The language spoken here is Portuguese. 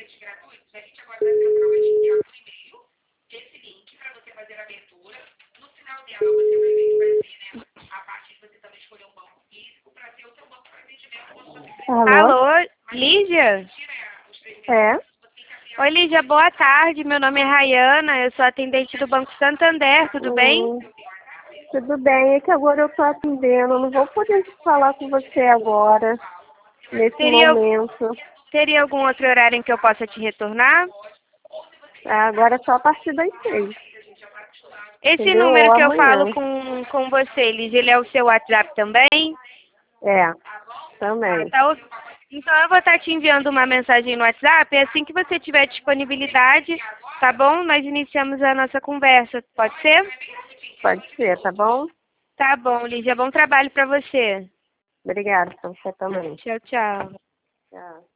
Alô? Alô, Lígia? É? Oi, Lígia, boa tarde. Meu nome é Rayana, eu sou atendente do Banco Santander, tudo bem? Tudo bem, é que agora eu tô atendendo, eu não vou poder falar com você agora, nesse momento. Teria algum outro horário em que eu possa te retornar? Agora é só a partir das 6. Esse Entendeu? número Ou que eu falo amanhã. com você, Lígia, ele é o seu WhatsApp também? É, também. Tá. Então eu vou estar te enviando uma mensagem no WhatsApp, e assim que você tiver disponibilidade, tá bom? Nós iniciamos a nossa conversa, pode ser? Pode ser, tá bom? Tá bom, Lígia, bom trabalho para você. Obrigada, pra você também. Tchau, tchau. Tchau.